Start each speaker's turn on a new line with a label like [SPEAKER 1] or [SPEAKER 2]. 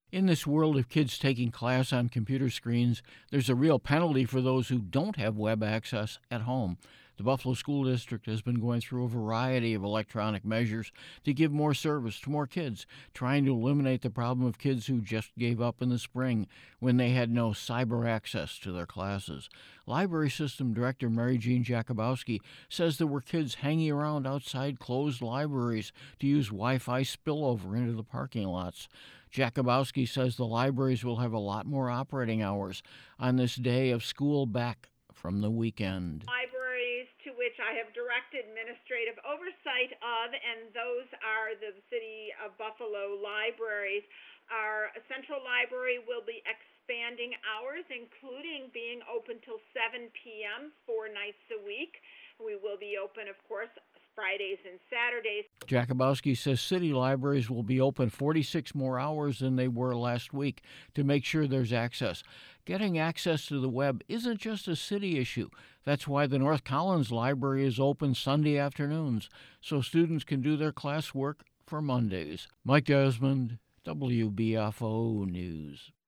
[SPEAKER 1] In this world of kids taking class on computer screens, there's a real penalty for those who don't have web access at home. The Buffalo School District has been going through a variety of electronic measures to give more service to more kids, trying to eliminate the problem of kids who just gave up in the spring when they had no cyber access to their classes. Library System Director Mary Jean Jakubowski says there were kids hanging around outside closed libraries to use Wi-Fi spillover into the parking lots. Jakubowski says the libraries will have a lot more operating hours on this day of school back from the weekend.
[SPEAKER 2] Libraries to which I have direct administrative oversight of, and those are the City of Buffalo libraries. Our central library will be expanding hours, including being open till 7 p.m. 4 nights a week. We will be open, of course, Fridays and Saturdays.
[SPEAKER 1] Jakubowski says city libraries will be open 46 more hours than they were last week to make sure there's access. Getting access to the web isn't just a city issue. That's why the North Collins Library is open Sunday afternoons, so students can do their classwork for Mondays. Mike Desmond, WBFO News.